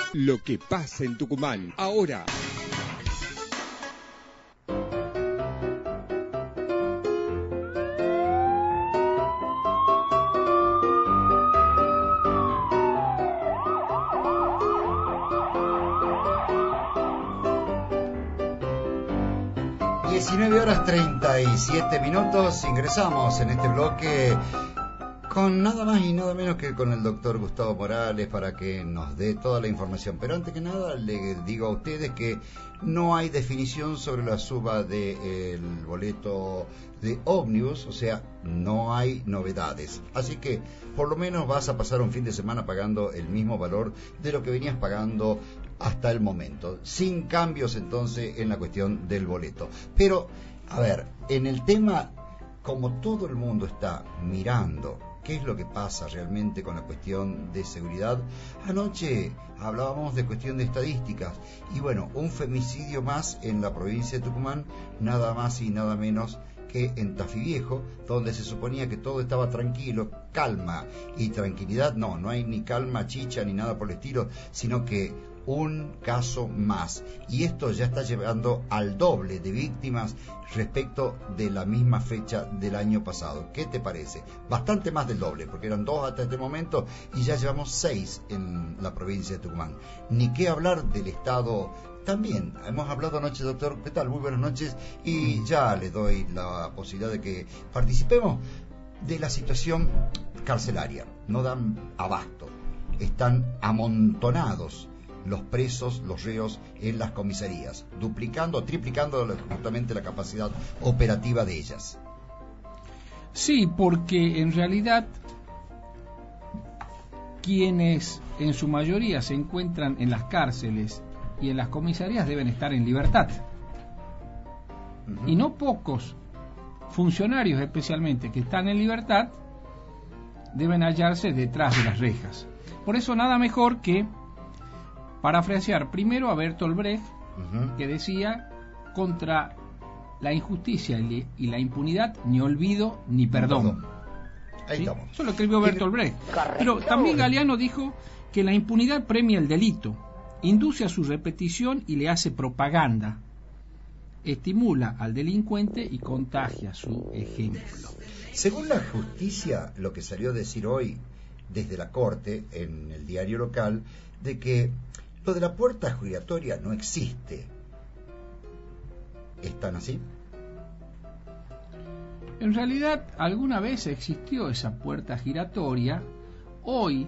Lo que pasa en Tucumán, ahora. Horas 37 minutos, ingresamos en este bloque con nada más y nada menos que con el doctor Gustavo Morales para que nos dé toda la información. Pero antes que nada le digo a ustedes que no hay definición sobre la suba del boleto de ómnibus, o sea, no hay novedades. Así que por lo menos vas a pasar un fin de semana pagando el mismo valor de lo que venías pagando hasta el momento, sin cambios entonces en la cuestión del boleto. Pero, a ver, en el tema, como todo el mundo está mirando qué es lo que pasa realmente con la cuestión de seguridad, anoche hablábamos de cuestión de estadísticas, y bueno, un femicidio más en la provincia de Tucumán, nada más y nada menos que en Tafí Viejo, donde se suponía que todo estaba tranquilo, calma y tranquilidad. No hay ni calma, chicha, ni nada por el estilo, sino que un caso más, y esto ya está llevando al doble de víctimas respecto de la misma fecha del año pasado. ¿Qué te parece? Bastante más del doble, porque eran 2 hasta este momento y ya llevamos 6 en la provincia de Tucumán. Ni qué hablar del estado. También hemos hablado anoche, doctor. ¿Qué tal? Muy buenas noches, y ya le doy la posibilidad de que participemos de la situación carcelaria. No dan abasto, están amontonados los presos, los reos en las comisarías, duplicando, triplicando justamente la capacidad operativa de ellas. Sí, porque en realidad quienes en su mayoría se encuentran en las cárceles y en las comisarías deben estar en libertad. Y no pocos funcionarios especialmente que están en libertad deben hallarse detrás de las rejas. Por eso nada mejor que parafrasear primero a Bertolt Brecht, que decía: contra la injusticia y la impunidad, ni olvido ni perdón. Ahí ¿sí? estamos. Eso lo escribió Bertolt Brecht. Pero también Galeano dijo que la impunidad premia el delito, induce a su repetición y le hace propaganda, estimula al delincuente y contagia su ejemplo. Según la justicia, lo que salió a decir hoy desde la Corte en el diario local, de que lo de la puerta giratoria no existe. ¿Están así? En realidad, alguna vez existió esa puerta giratoria. Hoy,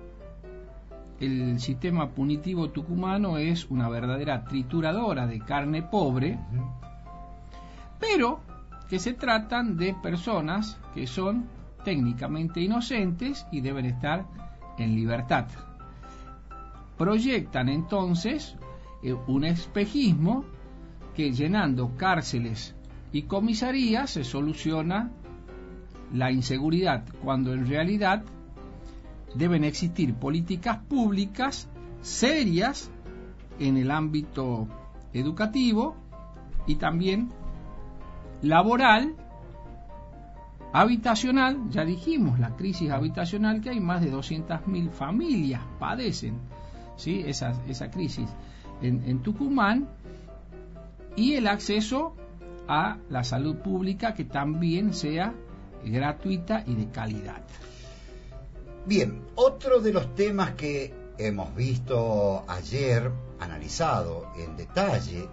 el sistema punitivo tucumano es una verdadera trituradora de carne pobre, pero que se tratan de personas que son técnicamente inocentes y deben estar en libertad. Proyectan entonces un espejismo que, llenando cárceles y comisarías, se soluciona la inseguridad, cuando en realidad deben existir políticas públicas serias en el ámbito educativo y también laboral, habitacional. Ya dijimos la crisis habitacional, que hay más de 200.000 familias padecen, ¿sí? esa crisis en Tucumán, y el acceso a la salud pública, que también sea gratuita y de calidad. Bien, otro de los temas que hemos visto ayer, analizado en detalle,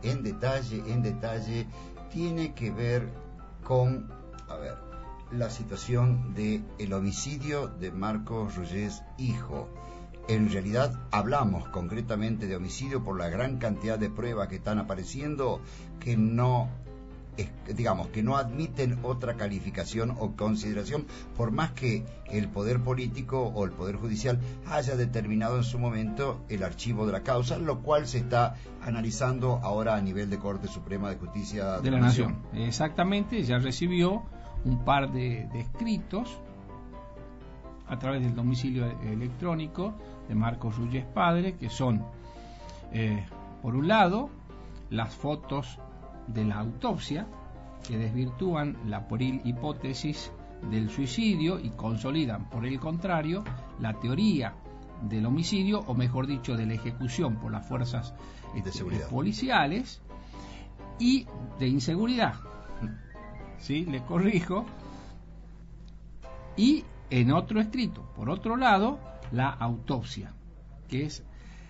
tiene que ver con, la situación del homicidio de Marcos Ruyés, hijo. En realidad hablamos concretamente de homicidio por la gran cantidad de pruebas que están apareciendo, que no admiten otra calificación o consideración, por más que el poder político o el poder judicial haya determinado en su momento el archivo de la causa, lo cual se está analizando ahora a nivel de Corte Suprema de Justicia de la Nación. Exactamente, ya recibió un par de escritos a través del domicilio electrónico de Marcos Ruyés padre, que son, por un lado, las fotos de la autopsia, que desvirtúan la pueril hipótesis del suicidio y consolidan, por el contrario, la teoría del homicidio, o mejor dicho, de la ejecución por las fuerzas de seguridad policiales y de inseguridad. ¿Sí? Le corrijo. Y en otro escrito, por otro lado, la autopsia, que es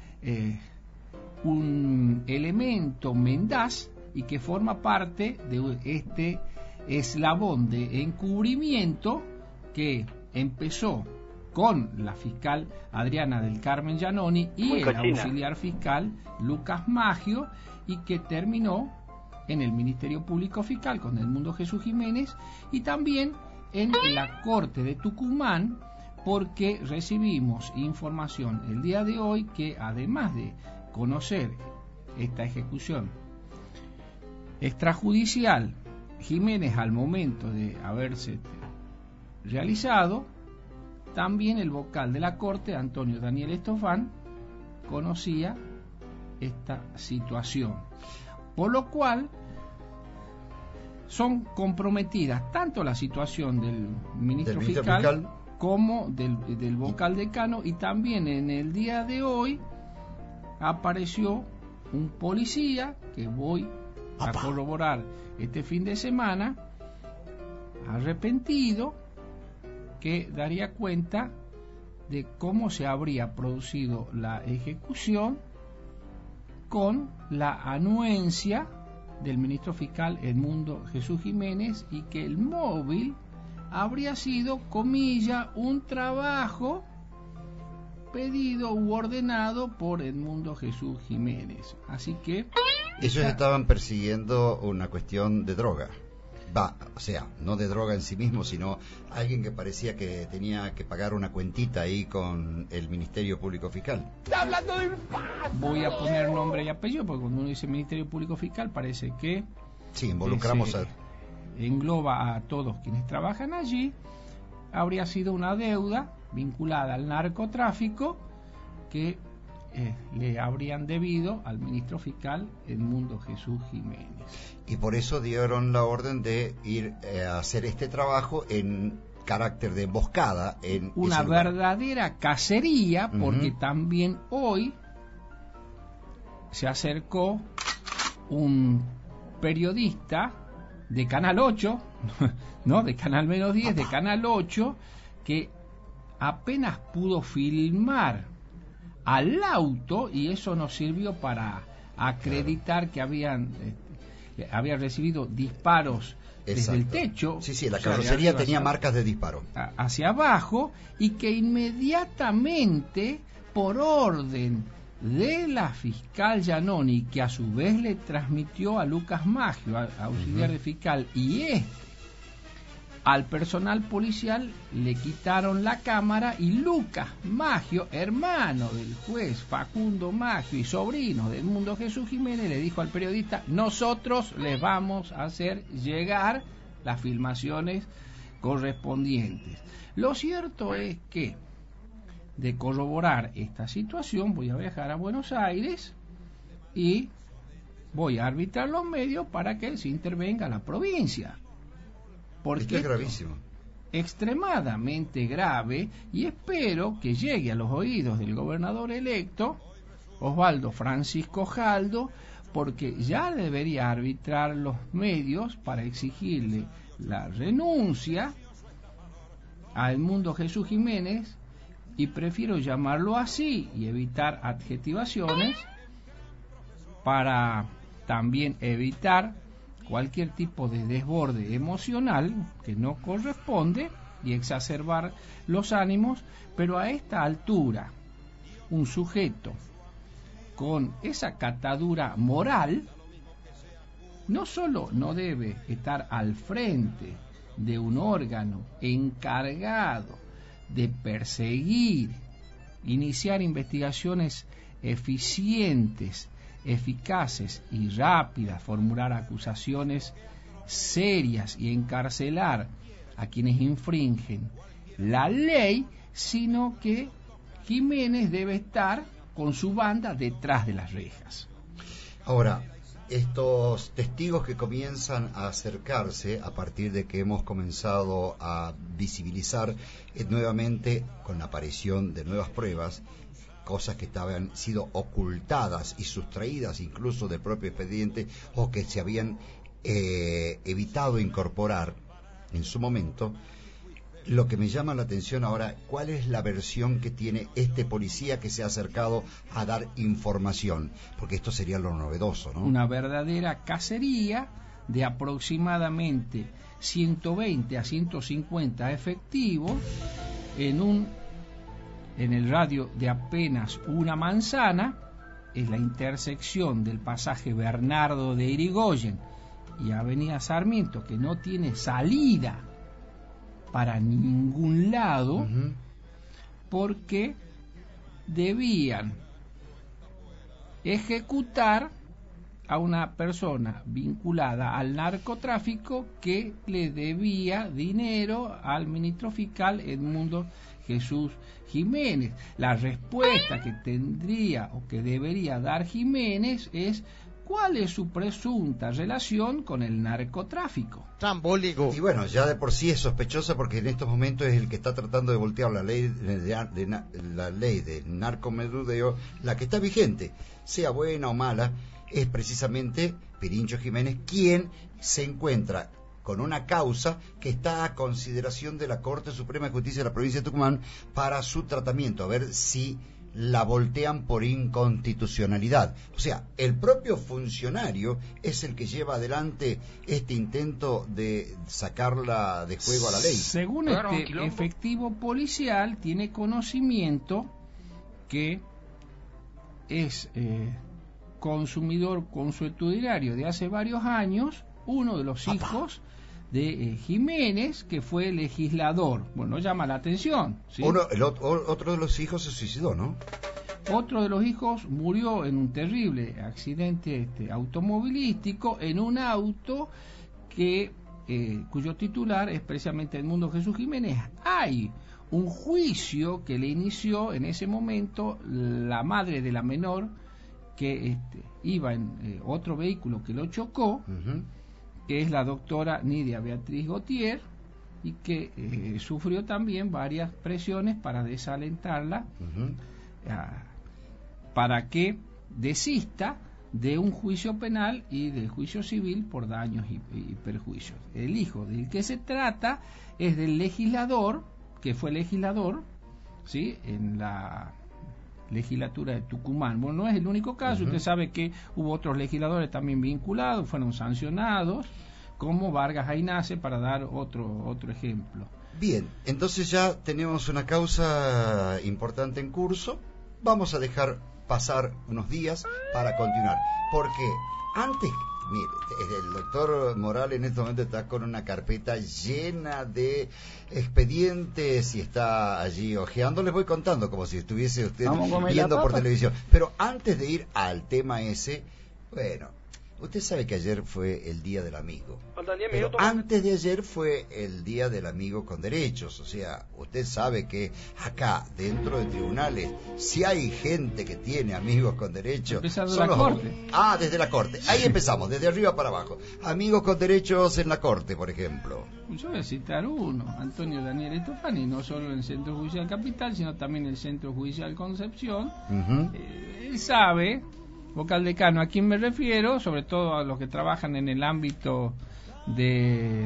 un elemento mendaz y que forma parte de este eslabón de encubrimiento que empezó con la fiscal Adriana del Carmen Giannoni y el auxiliar fiscal Lucas Maggio, y que terminó en el Ministerio Público Fiscal con Edmundo Jesús Jiménez, y también en la Corte de Tucumán, porque recibimos información el día de hoy que, además de conocer esta ejecución extrajudicial, Jiménez al momento de haberse realizado, también el vocal de la Corte, Antonio Daniel Estofán, conocía esta situación, por lo cual son comprometidas tanto la situación del ministro fiscal como del vocal decano, y también en el día de hoy apareció un policía que voy a corroborar este fin de semana, arrepentido, que daría cuenta de cómo se habría producido la ejecución con la anuencia del ministro fiscal Edmundo Jesús Jiménez, y que el móvil habría sido, comilla, un trabajo pedido u ordenado por Edmundo Jesús Jiménez. Así que ellos estaban persiguiendo una cuestión de droga. O sea, no de droga en sí mismo, sino alguien que parecía que tenía que pagar una cuentita ahí con el Ministerio Público Fiscal. Voy a poner nombre y apellido, porque cuando uno dice Ministerio Público Fiscal parece que sí, involucramos engloba a todos quienes trabajan allí. Habría sido una deuda vinculada al narcotráfico que le habrían debido al ministro fiscal Edmundo Jesús Jiménez. Y por eso dieron la orden de ir a hacer este trabajo en carácter de emboscada. En una verdadera cacería, porque también hoy se acercó un periodista de Canal 8, no, de Canal Menos 10, de Canal 8, que apenas pudo filmar al auto, y eso nos sirvió para acreditar que había recibido disparos desde el techo. Sí, la carrocería tenía marcas de disparo hacia abajo, y que inmediatamente, por orden de la fiscal Giannoni, que a su vez le transmitió a Lucas Maggio, auxiliar de fiscal, y al personal policial le quitaron la cámara, y Lucas Maggio, hermano del juez Facundo Maggio y sobrino de Edmundo Jesús Jiménez, le dijo al periodista: nosotros les vamos a hacer llegar las filmaciones correspondientes. Lo cierto es que, de corroborar esta situación, voy a viajar a Buenos Aires y voy a arbitrar los medios para que se intervenga la provincia. Porque es gravísimo, extremadamente grave, y espero que llegue a los oídos del gobernador electo, Osvaldo Francisco Jaldo, porque ya debería arbitrar los medios para exigirle la renuncia a Edmundo Jesús Jiménez, y prefiero llamarlo así y evitar adjetivaciones, para también evitar cualquier tipo de desborde emocional que no corresponde y exacerbar los ánimos. Pero a esta altura, un sujeto con esa catadura moral no solo no debe estar al frente de un órgano encargado de perseguir, iniciar investigaciones eficientes, eficaces y rápidas, formular acusaciones serias y encarcelar a quienes infringen la ley, sino que Jiménez debe estar con su banda detrás de las rejas. Ahora, estos testigos que comienzan a acercarse a partir de que hemos comenzado a visibilizar nuevamente, con la aparición de nuevas pruebas, cosas que habían sido ocultadas y sustraídas incluso del propio expediente o que se habían evitado incorporar en su momento. Lo que me llama la atención ahora, ¿cuál es la versión que tiene este policía que se ha acercado a dar información? Porque esto sería lo novedoso, ¿no? Una verdadera cacería de aproximadamente 120 a 150 efectivos en el radio de apenas una manzana. Es la intersección del pasaje Bernardo de Irigoyen y Avenida Sarmiento, que no tiene salida para ningún lado, porque debían ejecutar a una persona vinculada al narcotráfico que le debía dinero al ministro fiscal Edmundo Jesús Jiménez. La respuesta que tendría o que debería dar Jiménez es: ¿cuál es su presunta relación con el narcotráfico? Trambólico. Y bueno, ya de por sí es sospechosa, porque en estos momentos es el que está tratando de voltear la ley del narcomenudeo, la que está vigente, sea buena o mala, es precisamente Pirincho Jiménez, quien se encuentra con una causa que está a consideración de la Corte Suprema de Justicia de la provincia de Tucumán para su tratamiento, a ver si la voltean por inconstitucionalidad. O sea, el propio funcionario es el que lleva adelante este intento de sacarla de juego a la ley. Según este efectivo policial, tiene conocimiento que es consumidor consuetudinario de hace varios años, uno de los hijos de Jiménez, que fue legislador. Bueno, llama la atención, ¿sí? Otro de los hijos se suicidó, ¿no? Otro de los hijos murió en un terrible accidente automovilístico en un auto cuyo titular es precisamente Edmundo Jesús Jiménez. Hay un juicio que le inició en ese momento la madre de la menor, que iba en otro vehículo que lo chocó, que es la doctora Nidia Beatriz Gautier, y que sufrió también varias presiones para desalentarla, para que desista de un juicio penal y del juicio civil por daños y perjuicios. El hijo del que se trata es del legislador, que fue legislador, ¿sí?, en la legislatura de Tucumán. Bueno, no es el único caso. Usted sabe que hubo otros legisladores también vinculados, fueron sancionados, como Vargas Aynace, para dar otro ejemplo. Bien, entonces ya tenemos una causa importante en curso. Vamos a dejar pasar unos días para continuar, porque antes, mire, el doctor Morales en este momento está con una carpeta llena de expedientes y está allí hojeando. Les voy contando como si estuviese usted viendo por televisión. Pero antes de ir al tema ese, bueno, usted sabe que ayer fue el Día del Amigo. Pero antes de ayer fue el Día del Amigo con Derechos. O sea, usted sabe que acá, dentro de tribunales, si hay gente que tiene amigos con derechos... Empezando la Corte. Desde la Corte. Ahí empezamos, desde arriba para abajo. Amigos con derechos en la Corte, por ejemplo. Yo voy a citar uno, Antonio Daniel Estofani, no solo en el Centro Judicial Capital, sino también en el Centro Judicial Concepción. Él sabe... Vocal decano, ¿a quién me refiero? Sobre todo a los que trabajan en el ámbito de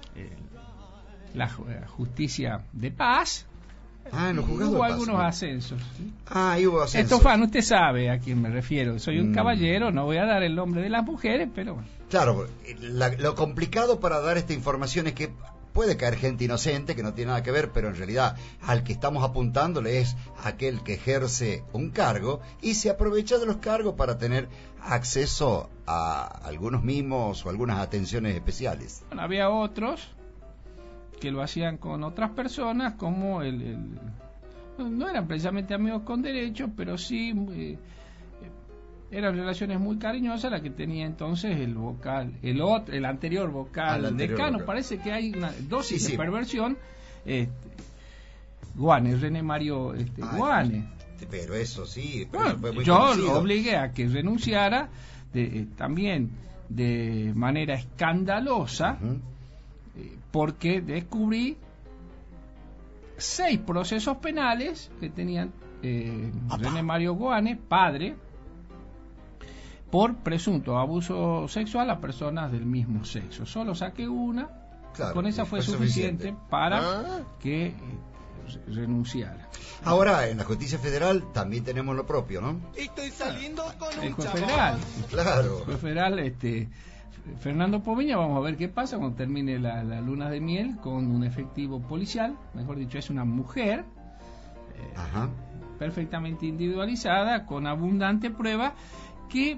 la justicia de paz. En los juzgados hubo de paz, algunos ascensos. Hubo ascensos. Estofan, usted sabe a quién me refiero. Soy un caballero, no voy a dar el nombre de las mujeres, pero bueno. Claro, lo complicado para dar esta información es que puede caer gente inocente que no tiene nada que ver, pero en realidad al que estamos apuntándole es aquel que ejerce un cargo y se aprovecha de los cargos para tener acceso a algunos mimos o algunas atenciones especiales. Bueno, había otros que lo hacían con otras personas, como no eran precisamente amigos con derechos, pero sí eran relaciones muy cariñosas las que tenía entonces el vocal, el anterior vocal decano. Vocal. Parece que hay una dosis de perversión. Guane, René Mario Guane. Pero eso sí, bueno, fue muy yo conocido. Lo obligué a que renunciara también de manera escandalosa, porque descubrí 6 procesos penales que tenían René Mario Goane, padre, por presunto abuso sexual a personas del mismo sexo. Solo saqué una, Claro, con esa fue suficiente para que renunciara. Ahora, en la justicia federal también tenemos lo propio, ¿no? Estoy saliendo con El un juez chabón. federal, Claro. el juez federal, Fernando Pomeña, vamos a ver qué pasa cuando termine la luna de miel con un efectivo policial, mejor dicho, es una mujer Ajá. perfectamente individualizada, con abundante prueba, que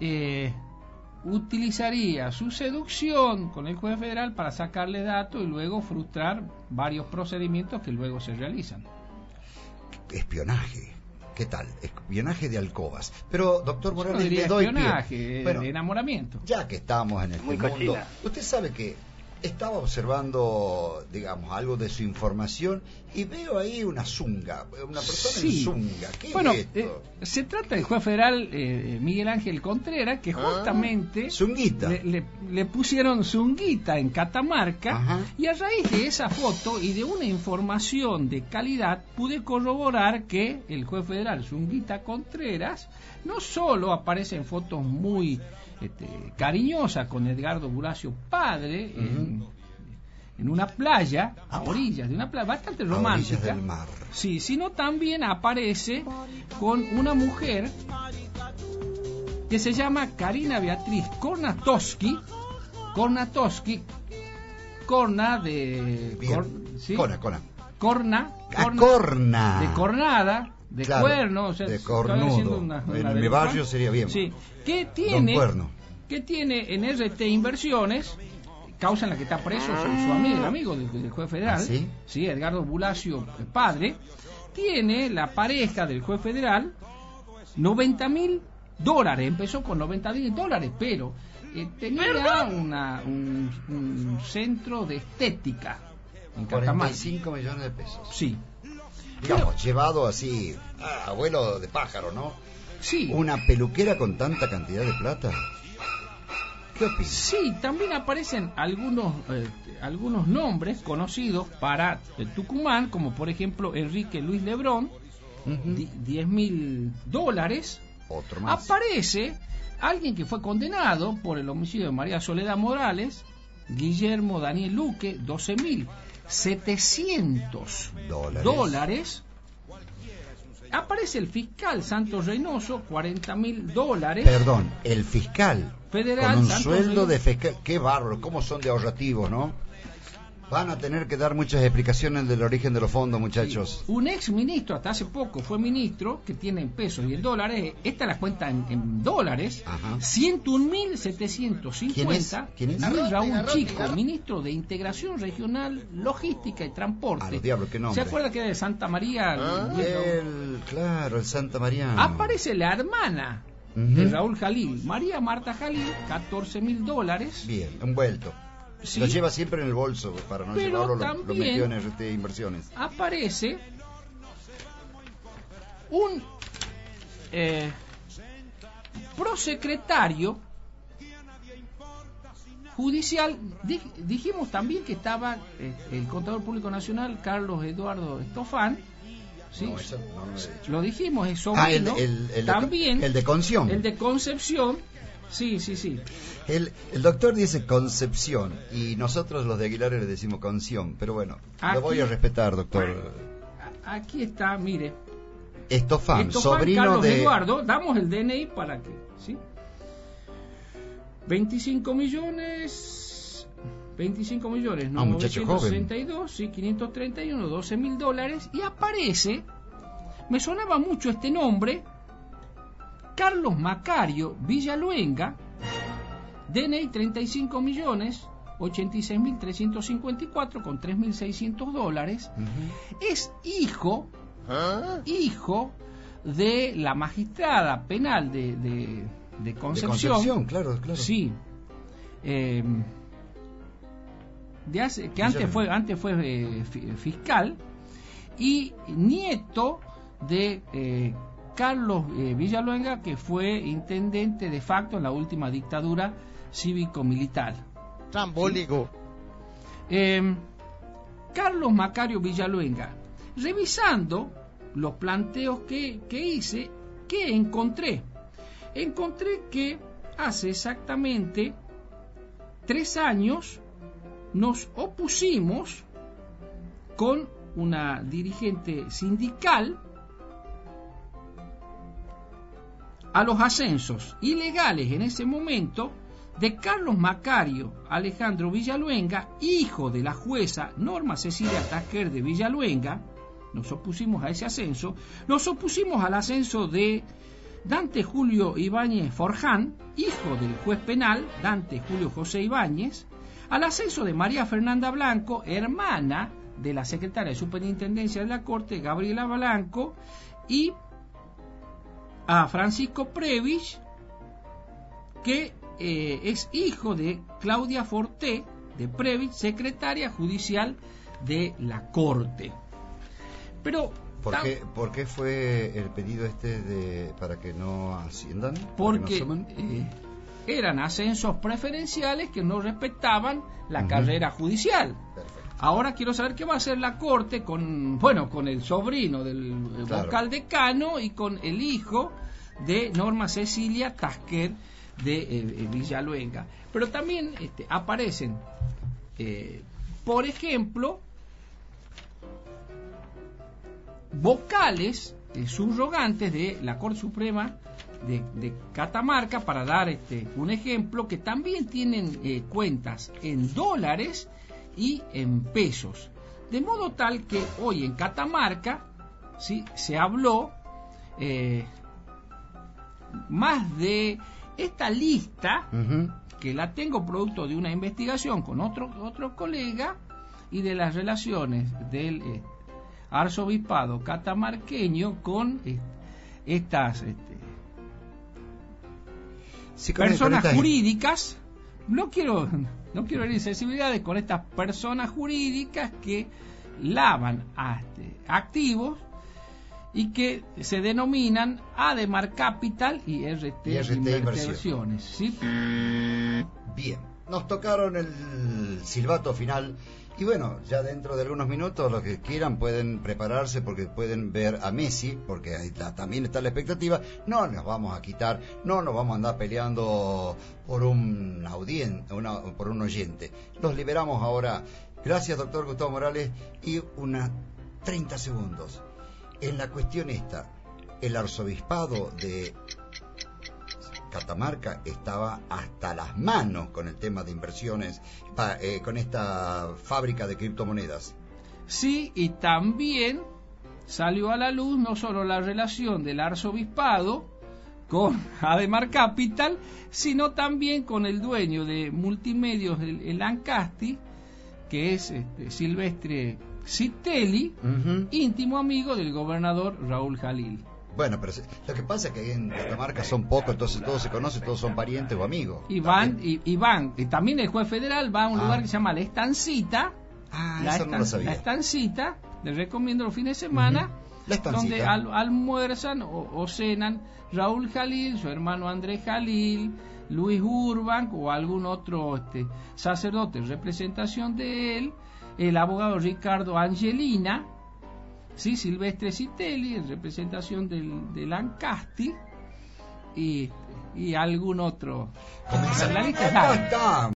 utilizaría su seducción con el juez federal para sacarle datos y luego frustrar varios procedimientos que luego se realizan. Espionaje. ¿Qué tal? Espionaje de alcobas. Pero, doctor Yo Morales, no diría le doy espionaje, pie. Bueno, de enamoramiento. ya que estamos en este Muy mundo, cochina. usted sabe que estaba observando, digamos, algo de su información y veo ahí una zunga, una persona Sí. en zunga. ¿Qué Bueno, es esto? se trata del juez federal Miguel Ángel Contreras, que justamente Zunguita. le pusieron zunguita en Catamarca. Ajá. Y a raíz de esa foto y de una información de calidad pude corroborar que el juez federal Zunguita Contreras no solo aparece en fotos muy cariñosa con Edgardo Buracio padre en una playa, a orillas de una playa bastante A orillas romántica, del mar. sí, sino también aparece con una mujer que se llama Karina Beatriz Kornatowski, corna de Bien. ¿sí? Cona. corna Corna. de cornada, de Claro, cuerno, o sea, de estoy cornudo. haciendo una En mi deformación. barrio sería bien. Sí, que Don tiene Cuerno. en RT Inversiones, causa en la que está preso su amigo, el amigo del juez federal, ¿Ah, sí? sí, Edgardo Bulacio padre, tiene la pareja del juez federal $90.000. Empezó con $90.000, pero tenía un centro de estética en Catamarca. 45 millones de pesos. Sí, Digamos, llevado así, abuelo de pájaro, ¿no? sí. Una peluquera con tanta cantidad de plata. ¿Qué opinas? Sí, también aparecen algunos nombres conocidos para Tucumán, como por ejemplo Enrique Luis Lebrón, $10.000. Otro más. Aparece alguien que fue condenado por el homicidio de María Soledad Morales, Guillermo Daniel Luque, $12.700. Aparece el fiscal Santos Reynoso, $40.000. Perdón, el fiscal. Federal, con un Santos sueldo Reynoso. de fiscal. Qué bárbaro, cómo son de ahorrativos, ¿no? Van a tener que dar muchas explicaciones del origen de los fondos, muchachos. Un ex ministro, hasta hace poco fue ministro, que tiene en pesos y en dólares, esta la cuenta en dólares, Ajá. 101.750. ¿Quién es? Luis Raúl Chico, ministro de Integración Regional, Logística y Transporte. A los diablos, qué nombre. ¿Se acuerda que era de Santa María? Claro, el Santa Mariano. Aparece la hermana de Raúl Jalil, María Marta Jalil, $14.000. Bien, envuelto. Sí. Lo lleva siempre en el bolso para no Pero llevarlo, lo también metió en RT Inversiones. Aparece un prosecretario judicial. Dijimos también que estaba el Contador Público Nacional Carlos Eduardo Estofán, ¿sí? No, eso no lo he dicho. Lo dijimos, es sobrino. También el de Concepción. el de Concepción. Sí. El doctor dice Concepción y nosotros los de Aguilar le decimos Conción, pero bueno, Aquí- lo voy a respetar, doctor. Aquí está, mire. Estofán, Estofán sobrino Carlos de... Eduardo, damos el DNI para que, ¿sí? 25 millones, Ah, muchacho joven. 962, sí, 531, $12.000, y aparece, me sonaba mucho este nombre, Carlos Macario Villaluenga, DNI 35 millones, 86.354 con $3.600, es hijo de la magistrada penal de Concepción. De Concepción, claro. Sí. Antes fue fiscal y nieto de Carlos Villaluenga, que fue intendente de facto en la última dictadura cívico-militar. Trambólico. Carlos Macario Villaluenga, revisando los planteos que hice, ¿qué encontré? Encontré que hace exactamente 3 años nos opusimos con una dirigente sindical a los ascensos ilegales en ese momento de Carlos Macario Alejandro Villaluenga, hijo de la jueza Norma Cecilia Tasquer de Villaluenga. Nos opusimos a ese ascenso. Nos opusimos al ascenso de Dante Julio Ibáñez Forján, hijo del juez penal Dante Julio José Ibáñez, al ascenso de María Fernanda Blanco, hermana de la secretaria de Superintendencia de la Corte, Gabriela Blanco, y a Francisco Previch, que es hijo de Claudia Forté de Previch, secretaria judicial de la Corte. Pero ¿Por qué fue el pedido para que no asciendan? Porque eran ascensos preferenciales que no respetaban la carrera judicial. Perfecto. Ahora quiero saber qué va a hacer la Corte con el sobrino del vocal decano y con el hijo de Norma Cecilia Tasquer de Villaluenga. Pero también aparecen, por ejemplo, vocales subrogantes de la Corte Suprema de Catamarca, para dar un ejemplo, que también tienen cuentas en dólares y en pesos, de modo tal que hoy en Catamarca, ¿sí?, se habló más de esta lista, que la tengo producto de una investigación con otro colega, y de las relaciones del arzobispado catamarqueño con estas personas jurídicas. No quiero herir sensibilidades con estas personas jurídicas que lavan activos y que se denominan Ademar Capital y RT Inversiones, ¿sí? Bien, nos tocaron el silbato final. Y bueno, ya dentro de algunos minutos, los que quieran pueden prepararse, porque pueden ver a Messi, porque ahí también está la expectativa. No nos vamos a quitar, no nos vamos a andar peleando por un oyente. Los liberamos ahora. Gracias, doctor Gustavo Morales. Y unos 30 segundos. En la cuestión esta, el arzobispado de Catamarca estaba hasta las manos con el tema de inversiones, con esta fábrica de criptomonedas. Sí, y también salió a la luz no solo la relación del arzobispado con Ademar Capital, sino también con el dueño de Multimedios, el Ancasti, que es Silvestre Citelli, íntimo amigo del gobernador Raúl Jalil. Bueno, pero lo que pasa es que en Catamarca son pocos, entonces todos se conocen, todos son parientes o amigos. Y también el juez federal va a un lugar que se llama La Estancita. Eso no lo sabía. La Estancita, les recomiendo los fines de semana, donde almuerzan o cenan Raúl Jalil, su hermano Andrés Jalil, Luis Urbank o algún otro sacerdote en representación de él, el abogado Ricardo Angelina, sí, Silvestre Citelli en representación del Ancasti, y algún otro. La lista es larga.